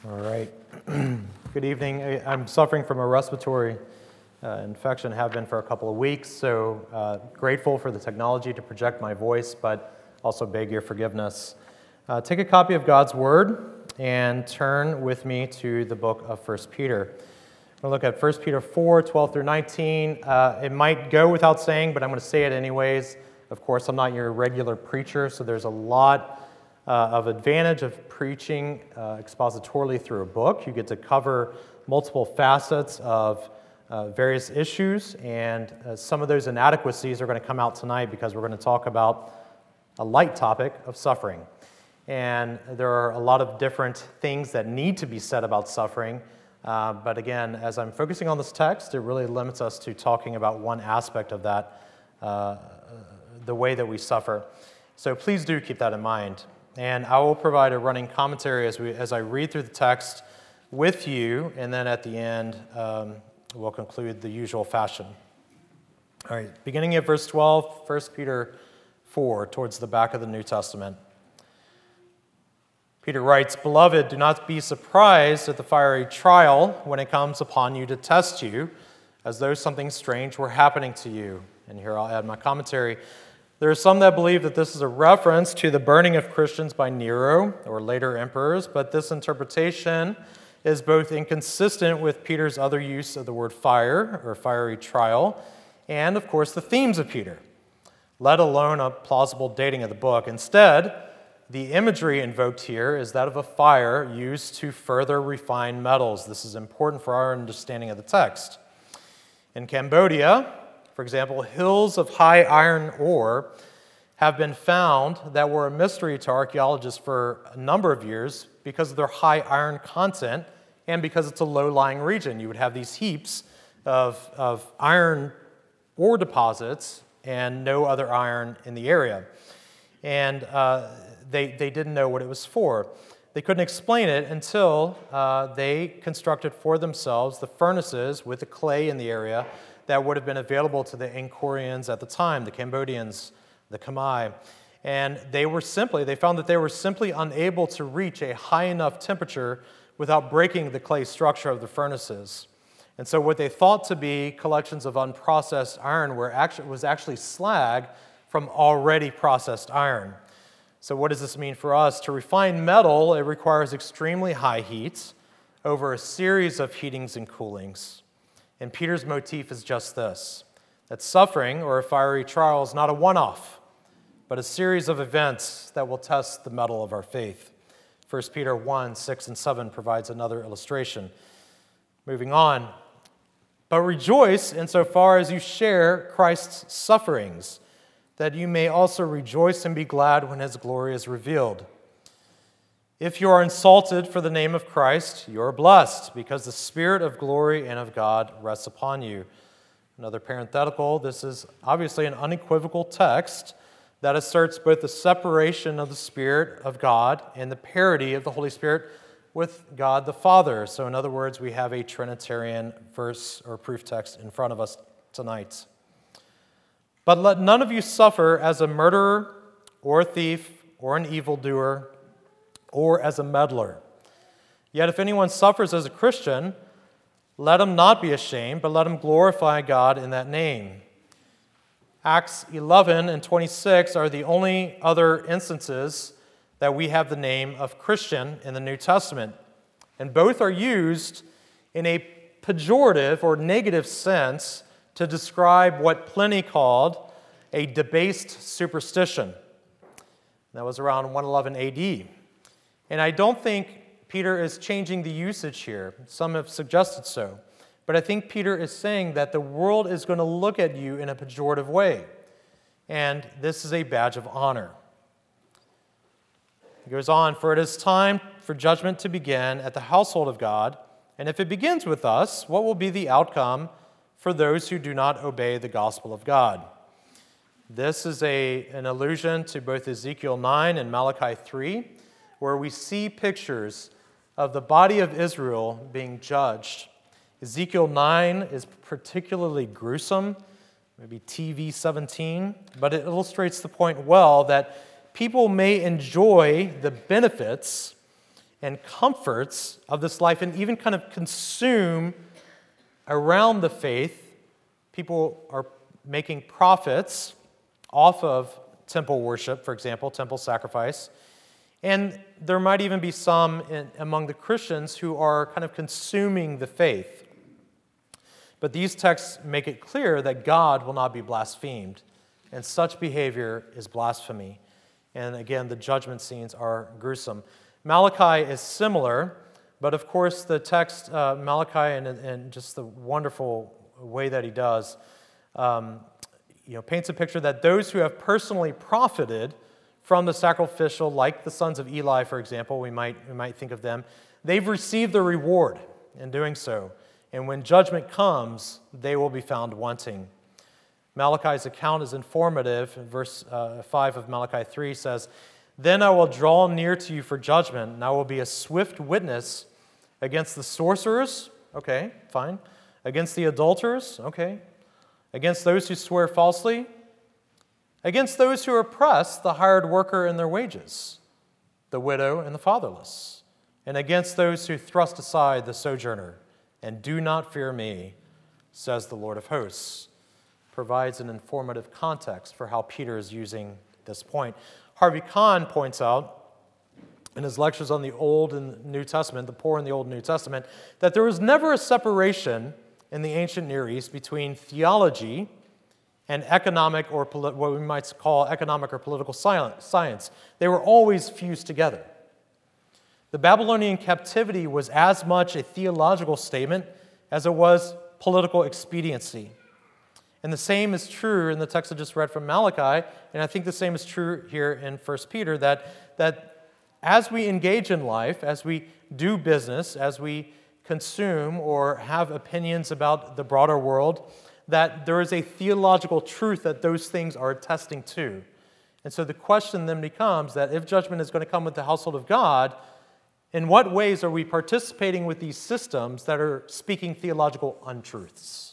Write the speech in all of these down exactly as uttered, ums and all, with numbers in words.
All right. Good evening. I- I'm suffering from a respiratory uh, infection, have been for a couple of weeks, so uh, grateful for the technology to project my voice, but also beg your forgiveness. Uh, take a copy of God's Word and turn with me to the book of First Peter. We'll look at First Peter four, twelve through nineteen. Uh, it might go without saying, but I'm going to say it anyways. Of course, I'm not your regular preacher, so there's a lot Uh, of advantage of preaching uh, expositorily through a book. You get to cover multiple facets of uh, various issues, and uh, some of those inadequacies are going to come out tonight because we're going to talk about a light topic of suffering. And there are a lot of different things that need to be said about suffering, uh, but again, as I'm focusing on this text, it really limits us to talking about one aspect of that, uh, the way that we suffer. So please do keep that in mind. And I will provide a running commentary as we as I read through the text with you, and then at the end, um, we'll conclude the usual fashion. All right, beginning at verse twelve, First Peter four, towards the back of the New Testament. Peter writes, "Beloved, do not be surprised at the fiery trial when it comes upon you to test you, as though something strange were happening to you." And here I'll add my commentary. There are some that believe that this is a reference to the burning of Christians by Nero or later emperors, but this interpretation is both inconsistent with Peter's other use of the word fire or fiery trial, and of course the themes of Peter, let alone a plausible dating of the book. Instead, the imagery invoked here is that of a fire used to further refine metals. This is important for our understanding of the text. In Cambodia, for example, hills of high iron ore have been found that were a mystery to archaeologists for a number of years because of their high iron content and because it's a low-lying region. You would have these heaps of, of iron ore deposits and no other iron in the area. And uh, they, they didn't know what it was for. They couldn't explain it until uh, they constructed for themselves the furnaces with the clay in the area that would have been available to the Angkorians at the time, the Cambodians, the Khmer. And they were simply, they found that they were simply unable to reach a high enough temperature without breaking the clay structure of the furnaces. And so what they thought to be collections of unprocessed iron were actually, was actually slag from already processed iron. So what does this mean for us? To refine metal, it requires extremely high heats over a series of heatings and coolings. And Peter's motif is just this, that suffering or a fiery trial is not a one-off, but a series of events that will test the mettle of our faith. First Peter one, six, and seven provides another illustration. Moving on. But rejoice insofar as you share Christ's sufferings, that you may also rejoice and be glad when his glory is revealed. If you are insulted for the name of Christ, you are blessed, because the Spirit of glory and of God rests upon you. Another parenthetical, this is obviously an unequivocal text that asserts both the separation of the Spirit of God and the parity of the Holy Spirit with God the Father. So in other words, we have a Trinitarian verse or proof text in front of us tonight. But let none of you suffer as a murderer or a thief or an evildoer or as a meddler. Yet if anyone suffers as a Christian, let him not be ashamed, but let him glorify God in that name. Acts eleven and twenty-six are the only other instances that we have the name of Christian in the New Testament. And both are used in a pejorative or negative sense to describe what Pliny called a debased superstition. That was around one eleven A D. And I don't think Peter is changing the usage here. Some have suggested so. But I think Peter is saying that the world is going to look at you in a pejorative way. And this is a badge of honor. He goes on, for it is time for judgment to begin at the household of God. And if it begins with us, what will be the outcome for those who do not obey the gospel of God? This is a, an allusion to both Ezekiel nine and Malachi three, where we see pictures of the body of Israel being judged. Ezekiel nine is particularly gruesome, maybe T V seventeen, but it illustrates the point well that people may enjoy the benefits and comforts of this life and even kind of consume around the faith. People are making profits off of temple worship, for example, temple sacrifice. And there might even be some in, among the Christians who are kind of consuming the faith. But these texts make it clear that God will not be blasphemed, and such behavior is blasphemy. And again, the judgment scenes are gruesome. Malachi is similar, but of course the text, uh, Malachi, and, and just the wonderful way that he does, um, you know, paints a picture that those who have personally profited from the sacrificial, like the sons of Eli, for example, we might, we might think of them, they've received the reward in doing so. And when judgment comes, they will be found wanting. Malachi's account is informative. Verse uh, five of Malachi three says, "Then I will draw near to you for judgment, and I will be a swift witness against the sorcerers," okay, fine, "against the adulterers," okay, "against those who swear falsely, against those who oppress the hired worker in their wages, the widow and the fatherless, and against those who thrust aside the sojourner, and do not fear me, says the Lord of hosts." Provides an informative context for how Peter is using this point. Harvey Kahn points out in his lectures on the Old and New Testament, the poor in the Old and New Testament, that there was never a separation in the ancient Near East between theology and economic, or what we might call economic or political science. They were always fused together. The Babylonian captivity was as much a theological statement as it was political expediency. And the same is true in the text I just read from Malachi, and I think the same is true here in First Peter, that, that as we engage in life, as we do business, as we consume or have opinions about the broader world, that there is a theological truth that those things are attesting to. And so the question then becomes that if judgment is going to come with the household of God, in what ways are we participating with these systems that are speaking theological untruths?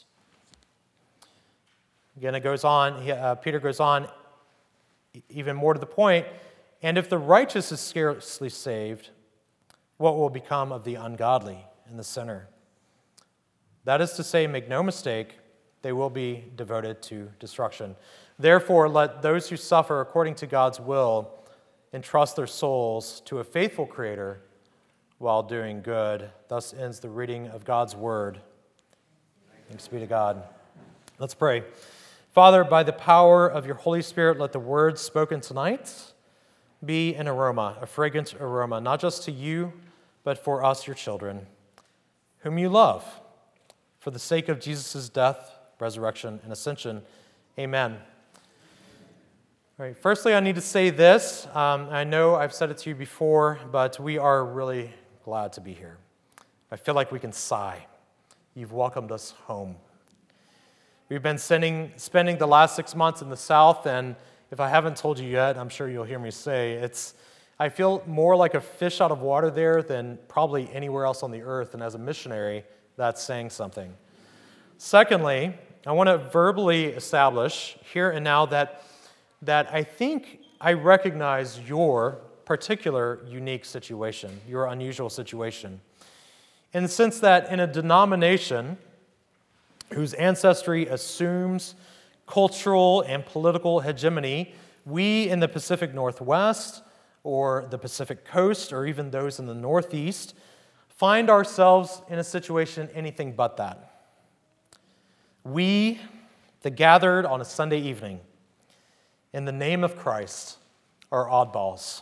Again, it goes on, he, uh, Peter goes on even more to the point, "And if the righteous is scarcely saved, what will become of the ungodly and the sinner? That is to say, make no mistake, they will be devoted to destruction. Therefore, let those who suffer according to God's will entrust their souls to a faithful Creator while doing good." Thus ends the reading of God's Word. Thanks be to God. Let's pray. Father, by the power of your Holy Spirit, let the words spoken tonight be an aroma, a fragrant aroma, not just to you, but for us, your children, whom you love, for the sake of Jesus' death, resurrection, and ascension. Amen. All right, firstly, I need to say this. Um, I know I've said it to you before, but we are really glad to be here. I feel like we can sigh. You've welcomed us home. We've been sending, spending the last six months in the South, and if I haven't told you yet, I'm sure you'll hear me say, it's. I feel more like a fish out of water there than probably anywhere else on the earth, and as a missionary, that's saying something. Secondly, I want to verbally establish here and now that, that I think I recognize your particular unique situation, your unusual situation, in the sense that in a denomination whose ancestry assumes cultural and political hegemony, we in the Pacific Northwest or the Pacific Coast or even those in the Northeast find ourselves in a situation anything but that. We, the gathered on a Sunday evening, in the name of Christ, are oddballs.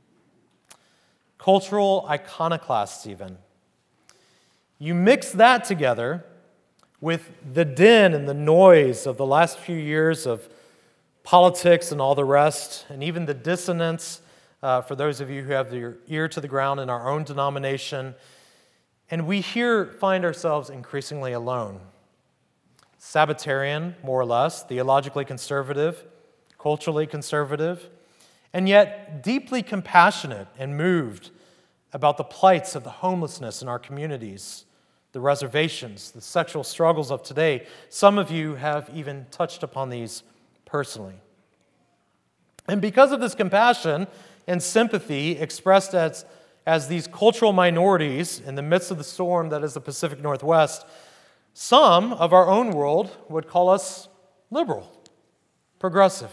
Cultural iconoclasts even. You mix that together with the din and the noise of the last few years of politics and all the rest, and even the dissonance uh, for those of you who have your ear to the ground in our own denomination, and we here find ourselves increasingly alone. Sabbatarian, more or less, theologically conservative, culturally conservative, and yet deeply compassionate and moved about the plights of the homelessness in our communities, the reservations, the sexual struggles of today. Some of you have even touched upon these personally. And because of this compassion and sympathy expressed as, as these cultural minorities in the midst of the storm that is the Pacific Northwest, some of our own world would call us liberal, progressive,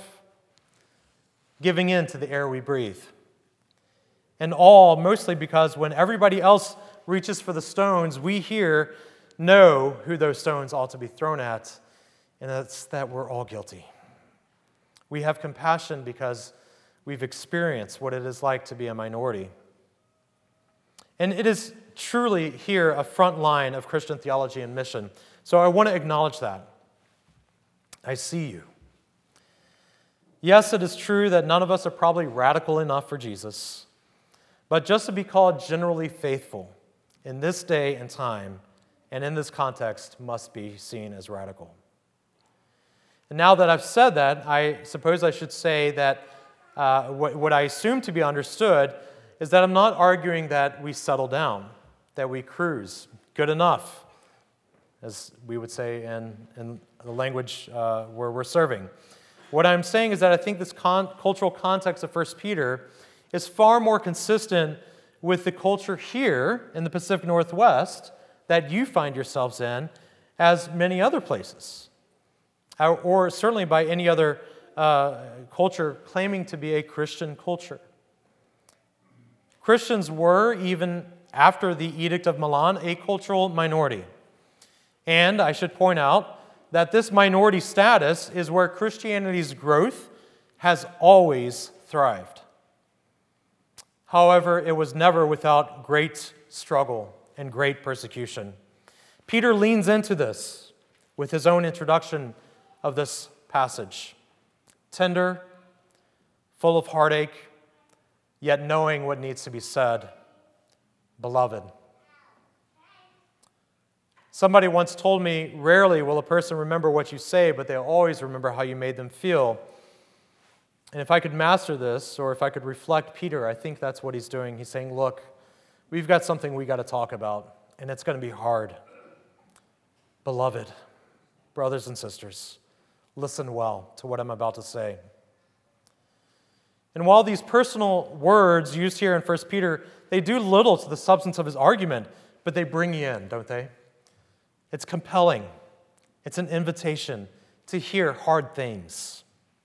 giving in to the air we breathe. And all mostly because when everybody else reaches for the stones, we here know who those stones ought to be thrown at, and that's that we're all guilty. We have compassion because we've experienced what it is like to be a minority. And it is truly here a front line of Christian theology and mission. So I want to acknowledge that. I see you. Yes, it is true that none of us are probably radical enough for Jesus, but just to be called generally faithful in this day and time and in this context must be seen as radical. And now that I've said that, I suppose I should say that uh, what, what I assume to be understood is that I'm not arguing that we settle down, that we cruise, good enough, as we would say in, in the language uh, where we're serving. What I'm saying is that I think this con- cultural context of First Peter is far more consistent with the culture here in the Pacific Northwest that you find yourselves in as many other places, or, or certainly by any other uh, culture claiming to be a Christian culture. Christians were, even after the Edict of Milan, a cultural minority. And I should point out that this minority status is where Christianity's growth has always thrived. However, it was never without great struggle and great persecution. Peter leans into this with his own introduction of this passage. Tender, full of heartache, yet knowing what needs to be said. Beloved. Somebody once told me, rarely will a person remember what you say, but they'll always remember how you made them feel. And if I could master this, or if I could reflect Peter, I think that's what he's doing. He's saying, look, we've got something we got to talk about, and it's going to be hard. Beloved, brothers and sisters, listen well to what I'm about to say. And while these personal words used here in First Peter, they do little to the substance of his argument, but they bring you in, don't they? It's compelling. It's an invitation to hear hard things.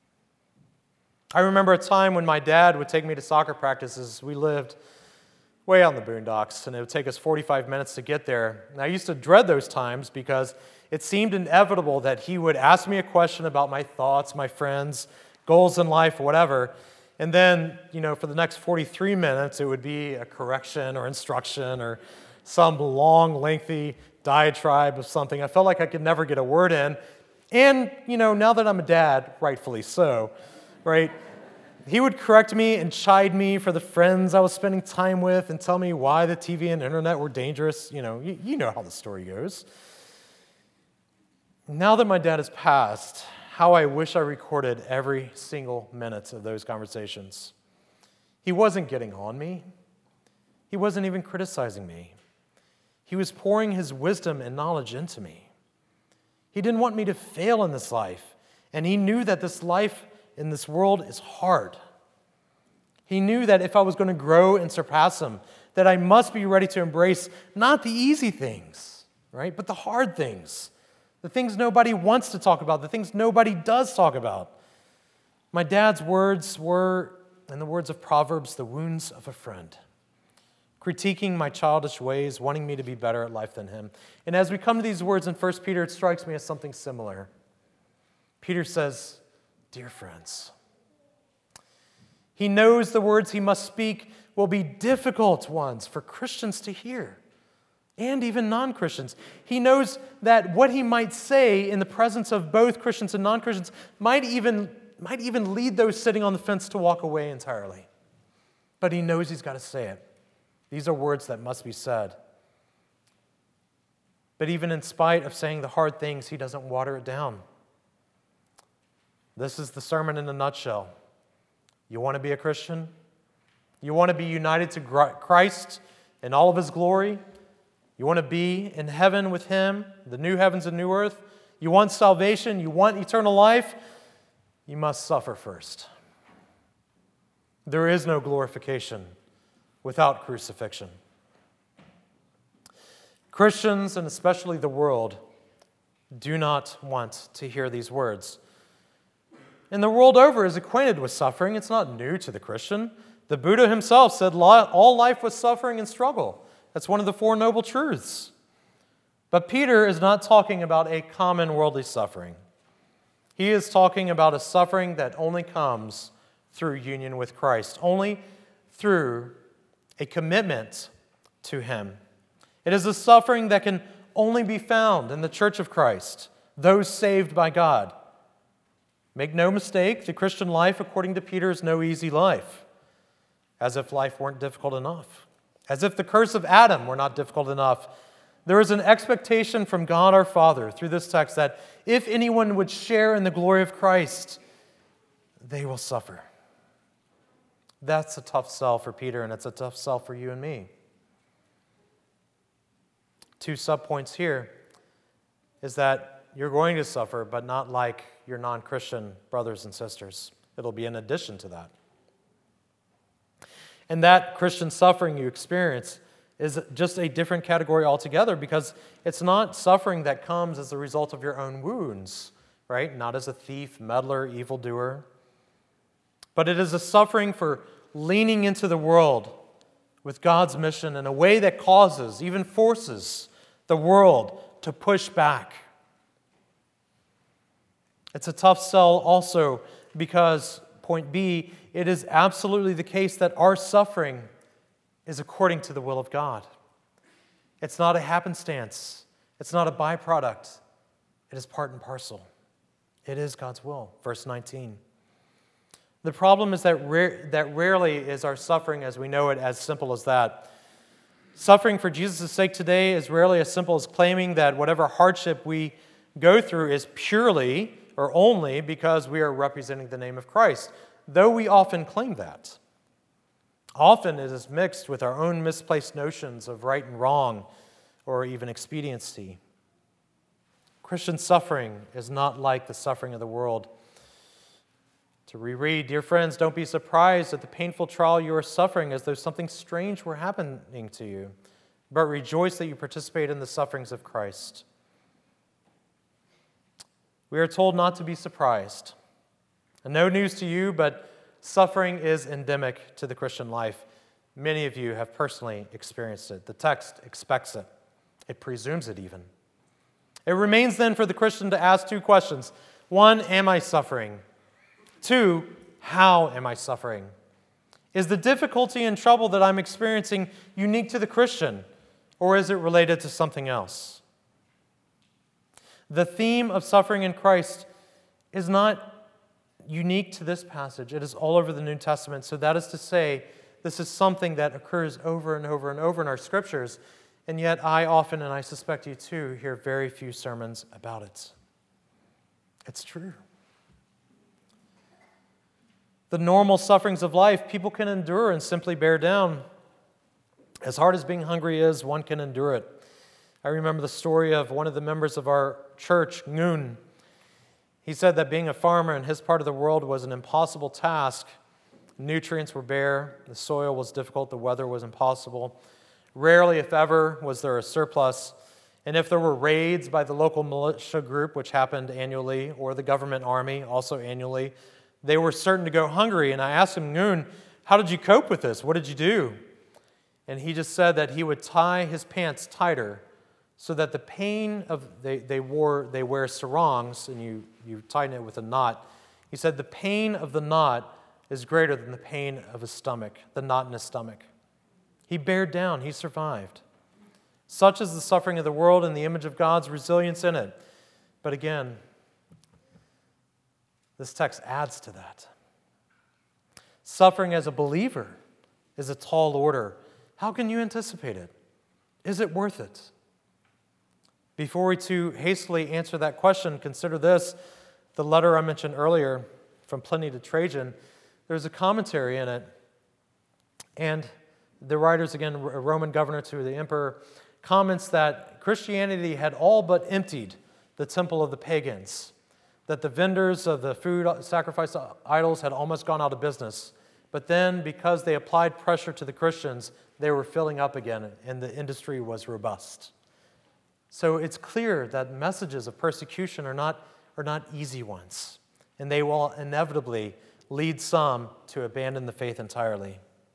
I remember a time when my dad would take me to soccer practices. We lived way out in the boondocks, and it would take us forty-five minutes to get there. And I used to dread those times because it seemed inevitable that he would ask me a question about my thoughts, my friends, goals in life, whatever. And then, you know, for the next forty-three minutes, it would be a correction or instruction or some long, lengthy diatribe of something. I felt like I could never get a word in. And, you know, now that I'm a dad, rightfully so, right? He would correct me and chide me for the friends I was spending time with and tell me why the T V and internet were dangerous. You know, you, you know how the story goes. Now that my dad has passed, how I wish I recorded every single minute of those conversations. He wasn't getting on me. He wasn't even criticizing me. He was pouring his wisdom and knowledge into me. He didn't want me to fail in this life, and he knew that this life in this world is hard. He knew that if I was going to grow and surpass him, that I must be ready to embrace not the easy things, right, but the hard things, the things nobody wants to talk about, the things nobody does talk about. My dad's words were, in the words of Proverbs, the wounds of a friend, critiquing my childish ways, wanting me to be better at life than him. And as we come to these words in First Peter, it strikes me as something similar. Peter says, dear friends, he knows the words he must speak will be difficult ones for Christians to hear, and even non-Christians. He knows that what he might say in the presence of both Christians and non-Christians might even, might even lead those sitting on the fence to walk away entirely. But he knows he's got to say it. These are words that must be said. But even in spite of saying the hard things, he doesn't water it down. This is the sermon in a nutshell. You want to be a Christian? You want to be united to Christ in all of his glory? You want to be in heaven with him, the new heavens and new earth? You want salvation? You want eternal life? You must suffer first. There is no glorification without crucifixion. Christians, and especially the world, do not want to hear these words. And the world over is acquainted with suffering. It's not new to the Christian. The Buddha himself said all life was suffering and struggle. That's one of the Four Noble Truths. But Peter is not talking about a common worldly suffering. He is talking about a suffering that only comes through union with Christ, only through a commitment to Him. It is a suffering that can only be found in the Church of Christ, those saved by God. Make no mistake, the Christian life, according to Peter, is no easy life, as if life weren't difficult enough, as if the curse of Adam were not difficult enough. There is an expectation from God our Father through this text that if anyone would share in the glory of Christ, they will suffer. That's a tough sell for Peter, and it's a tough sell for you and me. Two subpoints here is that you're going to suffer, but not like your non-Christian brothers and sisters. It'll be in addition to that. And that Christian suffering you experience is just a different category altogether, because it's not suffering that comes as a result of your own wounds, right? Not as a thief, meddler, evildoer. But it is a suffering for leaning into the world with God's mission in a way that causes, even forces, the world to push back. It's a tough sell also because, point B, it is absolutely the case that our suffering is according to the will of God. It's not a happenstance. It's not a byproduct. It is part and parcel. It is God's will. Verse nineteen. The problem is that, rare, that rarely is our suffering as we know it as simple as that. Suffering for Jesus' sake today is rarely as simple as claiming that whatever hardship we go through is purely or only because we are representing the name of Christ, though we often claim that. Often it is mixed with our own misplaced notions of right and wrong or even expediency. Christian suffering is not like the suffering of the world. To reread, dear friends, don't be surprised at the painful trial you are suffering as though something strange were happening to you, but rejoice that you participate in the sufferings of Christ. We are told not to be surprised. And no news to you, but suffering is endemic to the Christian life. Many of you have personally experienced it. The text expects it. It presumes it even. It remains then for the Christian to ask two questions. One, am I suffering? Two, how am I suffering? Is the difficulty and trouble that I'm experiencing unique to the Christian, or is it related to something else? The theme of suffering in Christ is not unique to this passage. It is all over the New Testament. So that is to say, this is something that occurs over and over and over in our scriptures, and yet I often, and I suspect you too, hear very few sermons about it. It's true. The normal sufferings of life, people can endure and simply bear down. As hard as being hungry is, one can endure it. I remember the story of one of the members of our church, Ngoon. He said that being a farmer in his part of the world was an impossible task. Nutrients were bare, the soil was difficult, the weather was impossible. Rarely, if ever, was there a surplus. And if there were raids by the local militia group, which happened annually, or the government army, also annually, they were certain to go hungry. And I asked him, Ngoon, how did you cope with this? What did you do? And he just said that he would tie his pants tighter so that the pain of, they, they wore, they wear sarongs, and you, you tighten it with a knot. He said the pain of the knot is greater than the pain of his stomach, the knot in his stomach. He bared down, he survived. Such is the suffering of the world and the image of God's resilience in it. But again, this text adds to that. Suffering as a believer is a tall order. How can you anticipate it? Is it worth it? Before we too hastily answer that question, consider this. The letter I mentioned earlier from Pliny to Trajan, there's a commentary in it. And the writers, again, a Roman governor to the emperor, comments that Christianity had all but emptied the temple of the pagans, that the vendors of the food sacrificed to idols had almost gone out of business But then, because they applied pressure to the Christians, they were filling up again, and the industry was robust. So it's clear that messages of persecution are not, are not easy ones, and they will inevitably lead some to abandon the faith entirely.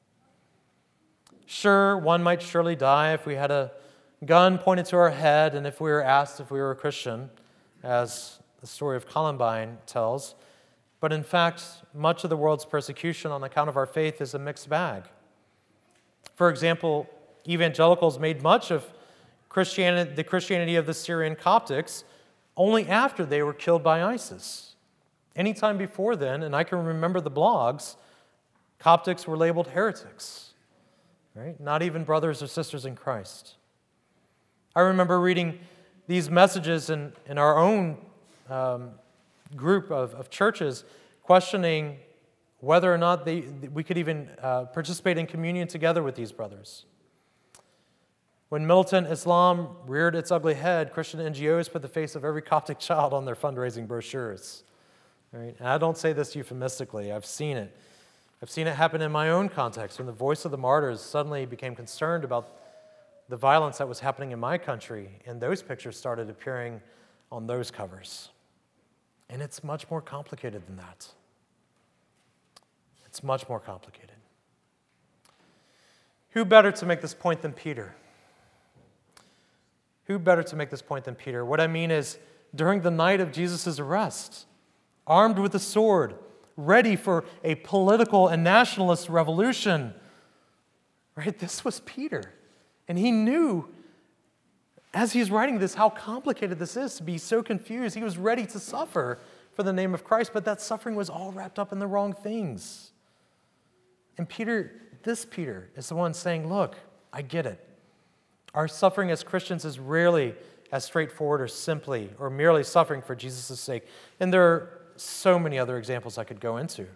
Sure, one might surely die if we had a gun pointed to our head and if we were asked if we were a Christian, as the story of Columbine tells. But in fact, much of the world's persecution on account of our faith is a mixed bag. For example, evangelicals made much of Christianity, the Christianity of the Syrian Coptics only after they were killed by ISIS. Anytime before then, and I can remember the blogs, Coptics were labeled heretics, right? Not even brothers or sisters in Christ. I remember reading these messages in, in our own um, group of, of churches, questioning whether or not they, we could even uh, participate in communion together with these brothers. When militant Islam reared its ugly head, Christian N G Os put the face of every Coptic child on their fundraising brochures. Right? And I don't say this euphemistically. I've seen it. I've seen it happen in my own context when the voice of the martyrs suddenly became concerned about the violence that was happening in my country, and those pictures started appearing on those covers. And it's much more complicated than that. It's much more complicated. Who better to make this point than Peter? Who better to make this point than Peter? What I mean is, during the night of Jesus' arrest, armed with a sword, ready for a political and nationalist revolution, right? This was Peter. And he knew, as he's writing this, how complicated this is to be so confused. He was ready to suffer for the name of Christ, but that suffering was all wrapped up in the wrong things. And Peter, this Peter, is the one saying, look, I get it. Our suffering as Christians is rarely as straightforward or simply or merely suffering for Jesus' sake. And there are so many other examples I could go into.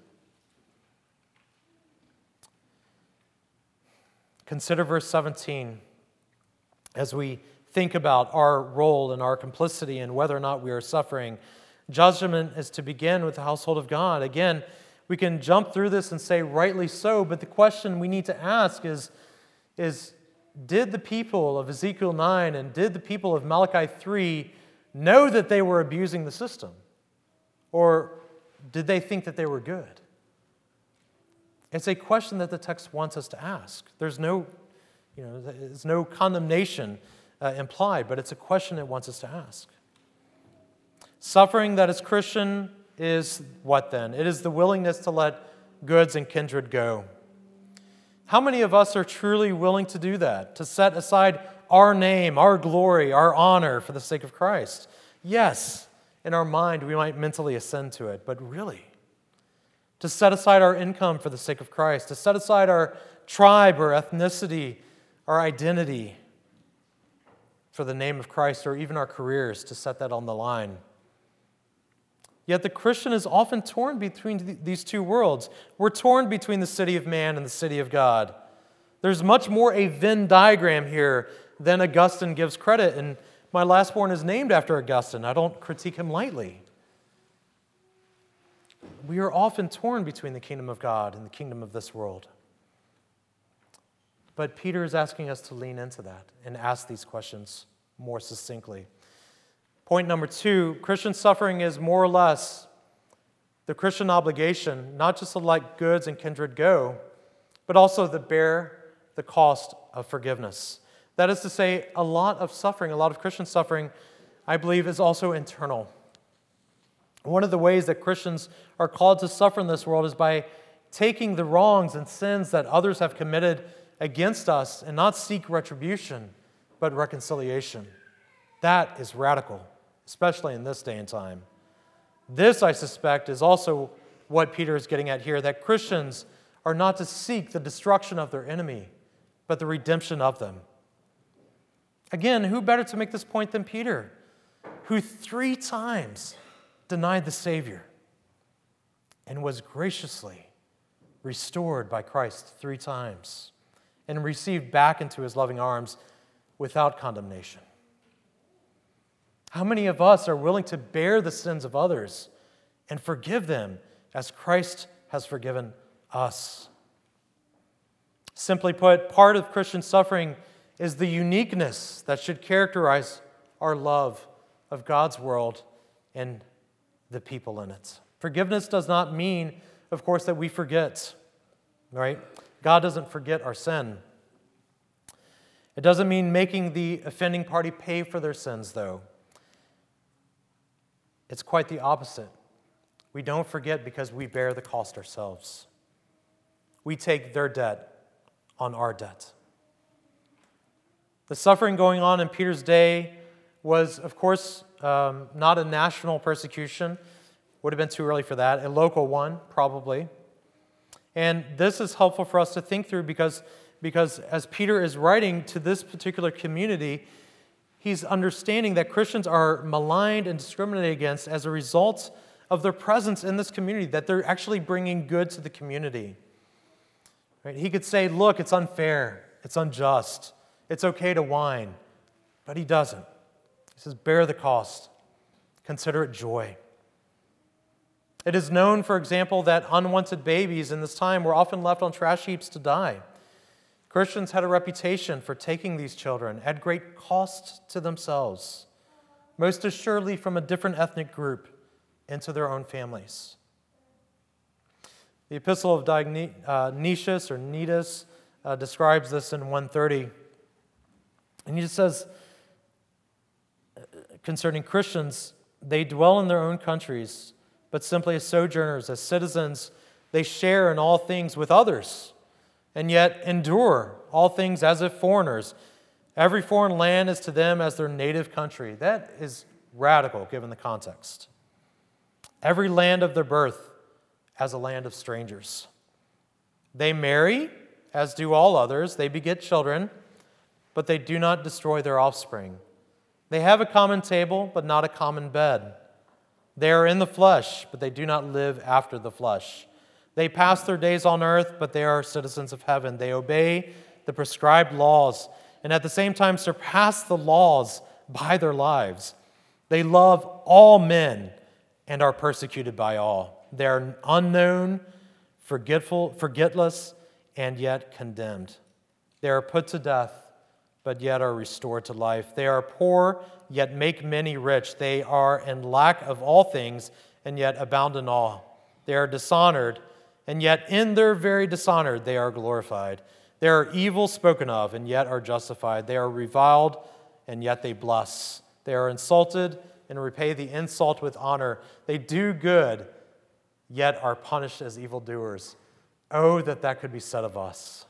Consider verse seventeen as we think about our role and our complicity and whether or not we are suffering. Judgment is to begin with the household of God. Again, we can jump through this and say rightly so, but the question we need to ask is, is did the people of Ezekiel nine and did the people of Malachi three know that they were abusing the system? Or did they think that they were good? It's a question that the text wants us to ask. There's no, you know, there's no condemnation uh, implied, but it's a question it wants us to ask. Suffering that is Christian is what then? It is the willingness to let goods and kindred go. How many of us are truly willing to do that, to set aside our name, our glory, our honor for the sake of Christ? Yes, in our mind we might mentally assent to it, but really, to set aside our income for the sake of Christ, to set aside our tribe or ethnicity, our identity for the name of Christ, or even our careers, to set that on the line. Yet the Christian is often torn between these two worlds. We're torn between the city of man and the city of God. There's much more a Venn diagram here than Augustine gives credit, and my last born is named after Augustine. I don't critique him lightly. We are often torn between the kingdom of God and the kingdom of this world. But Peter is asking us to lean into that and ask these questions more succinctly. Point number two, Christian suffering is more or less the Christian obligation, not just to let goods and kindred go, but also to bear the cost of forgiveness. That is to say, a lot of suffering, a lot of Christian suffering, I believe, is also internal. One of the ways that Christians are called to suffer in this world is by taking the wrongs and sins that others have committed against us and not seek retribution, but reconciliation. That is radical, especially in this day and time. This, I suspect, is also what Peter is getting at here, that Christians are not to seek the destruction of their enemy, but the redemption of them. Again, who better to make this point than Peter, who three times denied the Savior and was graciously restored by Christ three times and received back into his loving arms without condemnation. How many of us are willing to bear the sins of others and forgive them as Christ has forgiven us. Simply put, part of Christian suffering is the uniqueness that should characterize our love of God's world and the people in it. Forgiveness does not mean, of course, that we forget, right? God doesn't forget our sin. It doesn't mean making the offending party pay for their sins, though. It's quite the opposite. We don't forget because we bear the cost ourselves. We take their debt on our debt. The suffering going on in Peter's day was, of course, um, not a national persecution. Would have been too early for that. A local one, probably. And this is helpful for us to think through because, because as Peter is writing to this particular community, he's understanding that Christians are maligned and discriminated against as a result of their presence in this community, that they're actually bringing good to the community. Right? He could say, look, it's unfair, it's unjust, it's okay to whine, but he doesn't. He says, bear the cost, consider it joy. It is known, for example, that unwanted babies in this time were often left on trash heaps to die. Christians had a reputation for taking these children at great cost to themselves, most assuredly from a different ethnic group, into their own families. The Epistle of Dionysius or Nidus uh, describes this in one thirty. And he just says, concerning Christians, they dwell in their own countries, but simply as sojourners, as citizens, they share in all things with others, and yet endure all things as if foreigners. Every foreign land is to them as their native country. That is radical, given the context. Every land of their birth as a land of strangers. They marry, as do all others. They beget children, but they do not destroy their offspring. They have a common table, but not a common bed. They are in the flesh, but they do not live after the flesh. They pass their days on earth, but they are citizens of heaven. They obey the prescribed laws, and at the same time surpass the laws by their lives. They love all men and are persecuted by all. They are unknown, forgetful, forgetless, and yet condemned. They are put to death, but yet are restored to life. They are poor, yet make many rich. They are in lack of all things, and yet abound in all. They are dishonored, and yet in their very dishonor they are glorified. They are evil spoken of, and yet are justified. They are reviled, and yet they bless. They are insulted, and repay the insult with honor. They do good, yet are punished as evildoers. Oh, that that could be said of us.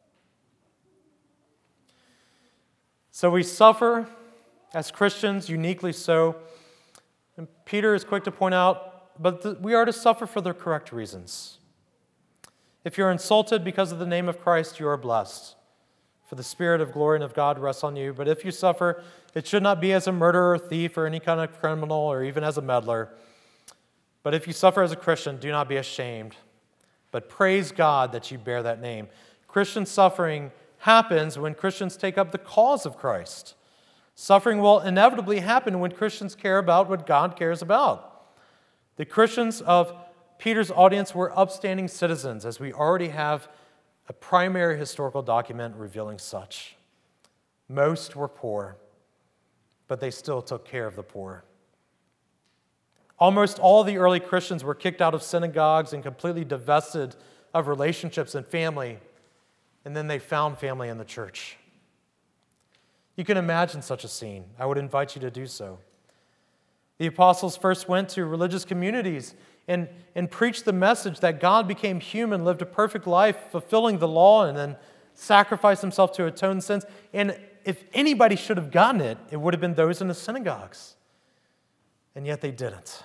So we suffer as Christians, uniquely so. And Peter is quick to point out, but th- we are to suffer for the correct reasons. If you're insulted because of the name of Christ, you are blessed, for the Spirit of glory and of God rests on you. But if you suffer, it should not be as a murderer, thief, or any kind of criminal, or even as a meddler. But if you suffer as a Christian, do not be ashamed, but praise God that you bear that name. Christian suffering happens when Christians take up the cause of Christ. Suffering will inevitably happen when Christians care about what God cares about. The Christians of Peter's audience were upstanding citizens, as we already have a primary historical document revealing such. Most were poor, but they still took care of the poor. Almost all the early Christians were kicked out of synagogues and completely divested of relationships and family, and then they found family in the church. You can imagine such a scene. I would invite you to do so. The apostles first went to religious communities and, and preached the message that God became human, lived a perfect life, fulfilling the law, and then sacrificed himself to atone sins. And if anybody should have gotten it, it would have been those in the synagogues. And yet they didn't.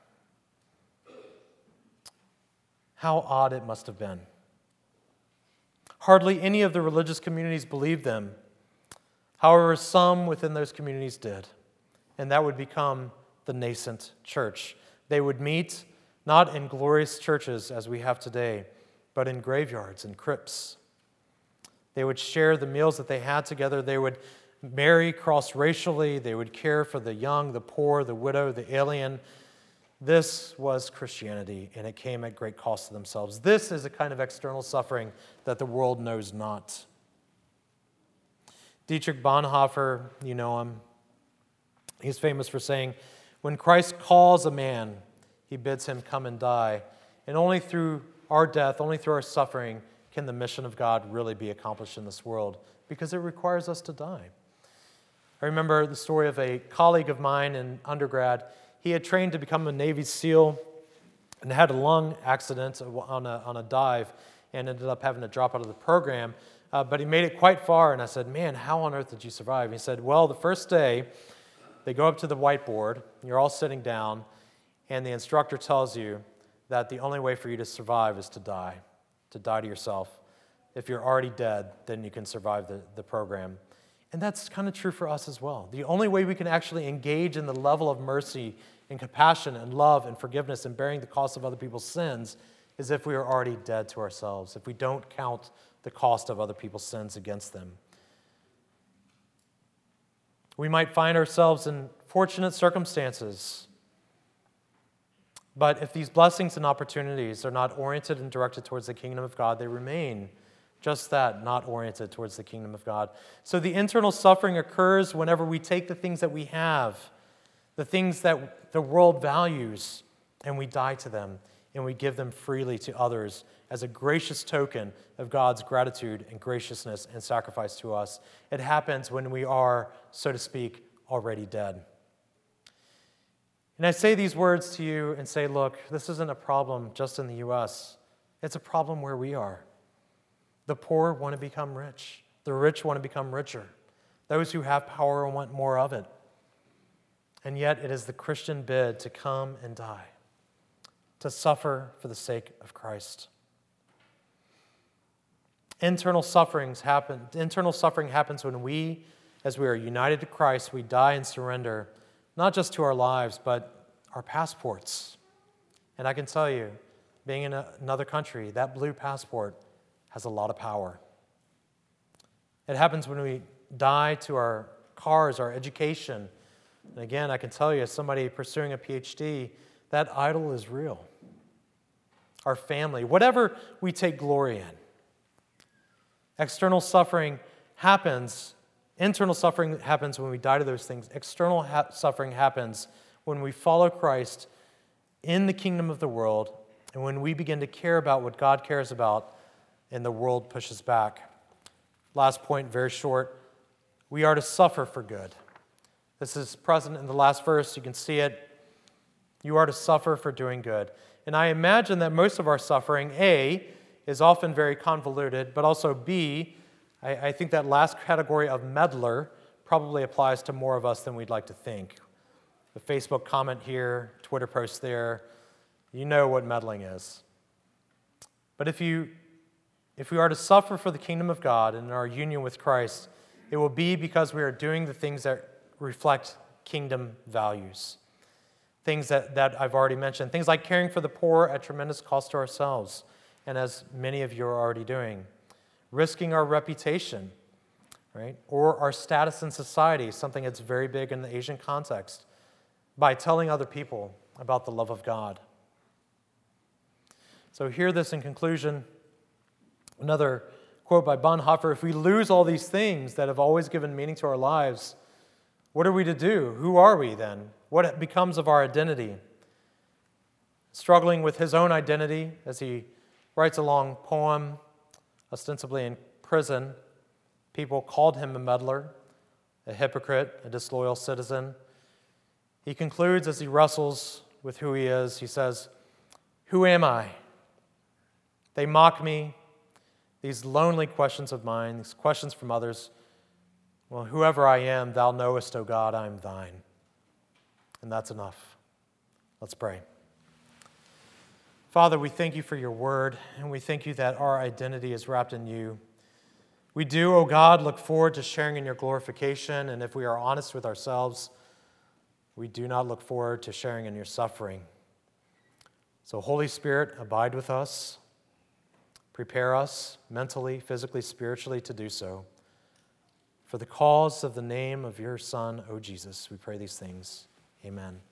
How odd it must have been. Hardly any of the religious communities believed them. However, some within those communities did. And that would become the nascent church. They would meet not in glorious churches as we have today, but in graveyards and crypts. They would share the meals that they had together. They would marry cross-racially. They would care for the young, the poor, the widow, the alien. This was Christianity, and it came at great cost to themselves. This is a kind of external suffering that the world knows not. Dietrich Bonhoeffer, you know him, he's famous for saying, when Christ calls a man, he bids him come and die. And only through our death, only through our suffering, can the mission of God really be accomplished in this world, because it requires us to die. I remember the story of a colleague of mine in undergrad. He had trained to become a Navy SEAL and had a lung accident on a, on a dive and ended up having to drop out of the program. Uh, but he made it quite far, and I said, man, how on earth did you survive? He said, well, the first day, they go up to the whiteboard, you're all sitting down, and the instructor tells you that the only way for you to survive is to die, to die to yourself. If you're already dead, then you can survive the, the program. And that's kind of true for us as well. The only way we can actually engage in the level of mercy and compassion and love and forgiveness and bearing the cost of other people's sins is if we are already dead to ourselves, if we don't count the cost of other people's sins against them. We might find ourselves in fortunate circumstances, but if these blessings and opportunities are not oriented and directed towards the kingdom of God, they remain just that, not oriented towards the kingdom of God. So the internal suffering occurs whenever we take the things that we have, the things that the world values, and we die to them, and we give them freely to others as a gracious token of God's gratitude and graciousness and sacrifice to us. It happens when we are, so to speak, already dead. And I say these words to you and say, look, this isn't a problem just in the U S. It's a problem where we are. The poor want to become rich. The rich want to become richer. Those who have power want more of it. And yet it is the Christian bid to come and die, to suffer for the sake of Christ. Internal sufferings happen. Internal suffering happens when we, as we are united to Christ, we die and surrender, not just to our lives, but our passports. And I can tell you, being in a, another country, that blue passport has a lot of power. It happens when we die to our cars, our education. And again, I can tell you, as somebody pursuing a P H D, that idol is real. Our family, whatever we take glory in. External suffering happens, internal suffering happens when we die to those things. External ha- suffering happens when we follow Christ in the kingdom of the world and when we begin to care about what God cares about and the world pushes back. Last point, very short. We are to suffer for good. This is present in the last verse. You can see it. You are to suffer for doing good. And I imagine that most of our suffering, A, is often very convoluted, but also B, I, I think that last category of meddler probably applies to more of us than we'd like to think. The Facebook comment here, Twitter post there, you know what meddling is. But if you If we are to suffer for the kingdom of God and in our union with Christ, it will be because we are doing the things that reflect kingdom values. Things that, that I've already mentioned. Things like caring for the poor at tremendous cost to ourselves, and as many of you are already doing. Risking our reputation, right? Or our status in society, something that's very big in the Asian context, by telling other people about the love of God. So hear this in conclusion. Another quote by Bonhoeffer, if we lose all these things that have always given meaning to our lives, what are we to do? Who are we then? What becomes of our identity? Struggling with his own identity as he writes a long poem, ostensibly in prison, people called him a meddler, a hypocrite, a disloyal citizen. He concludes as he wrestles with who he is, he says, "Who am I? They mock me. These lonely questions of mine, these questions from others, well, whoever I am, thou knowest, O God, I am thine." And that's enough. Let's pray. Father, we thank you for your word, and we thank you that our identity is wrapped in you. We do, O God, look forward to sharing in your glorification, and if we are honest with ourselves, we do not look forward to sharing in your suffering. So, Holy Spirit, abide with us. Prepare us mentally, physically, spiritually to do so. For the cause of the name of your Son, O Jesus, we pray these things. Amen.